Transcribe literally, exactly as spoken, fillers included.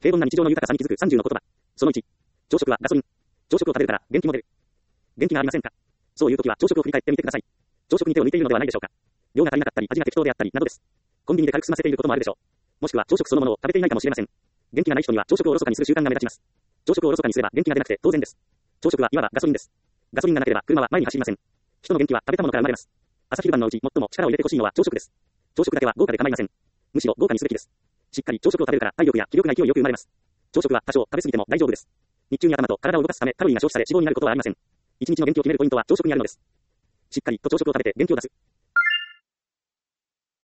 平凡な日常の豊かさに気づくさんじゅうの言葉。そのいち。朝食はガソリン。朝食を食べるから元気も出る。元気がありませんか？そういう時は朝食を振り返ってみてください。朝食に手を抜いているのではないでしょうか。量が足りなかったり、味が適当であったり、などです。コンビニで軽く済ませていることもあるでしょう。もしくは朝食そのものを食べていないかもしれません。元気がない人には朝食をおろそかにする習慣が目立ちます。朝食をおろそかにすれば元気が出なくて当然です。朝食はいわばガソリンです。ガソリンがなければ車は前に走りません。人の元気は食べたものから生まれます。朝昼晩のうち最も力を入れてほしいのは朝食です。朝食だけは豪華で構いません。むしろ豪華にすべきです。しっかり朝食を食べるから体力や気力が勢いよく生まれます。朝食は多少食べ過ぎても大丈夫です。日中に頭と体を動かすためカロリーが消費され脂肪になることはありません。一日の元気を決めるポイントは朝食にあるのです。しっかりと朝食を食べて元気を出す。